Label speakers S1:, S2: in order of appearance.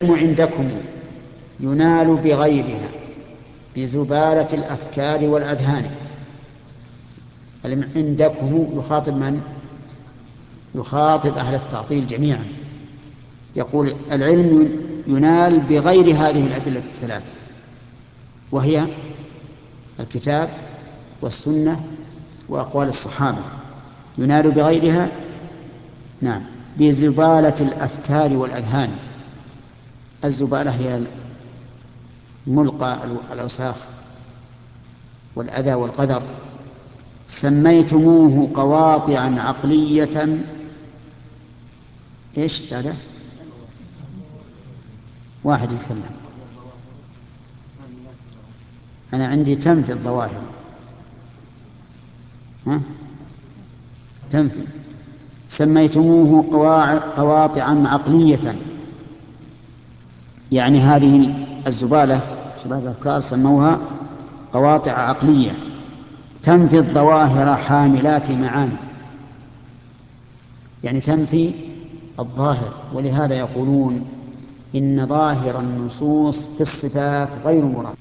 S1: عندكم ينال بغيرها بزبالة الأفكار والأذهان. عندكم يخاطب من؟ يخاطب أهل التعطيل جميعا، يقول العلم ينال بغير هذه الأدلة الثلاثة، وهي الكتاب والسنة وأقوال الصحابة. ينال بغيرها، نعم، بزبالة الأفكار والأذهان. الزبالة هي ملقى الأوساخ والأذى والقذر. سميتموه قواطعا عقلية. إيش هذا؟ واحد يتكلم. أنا عندي تنفي الظواهر. ها؟ تنفي. سميتموه قواطعا عقلية، يعني هذه الزبالة، زبالة الأفكار، سموها قواطع عقلية تنفي الظواهر حاملات معاني، يعني تنفي الظاهر. ولهذا يقولون إن ظاهر النصوص في الصفات غير مراد.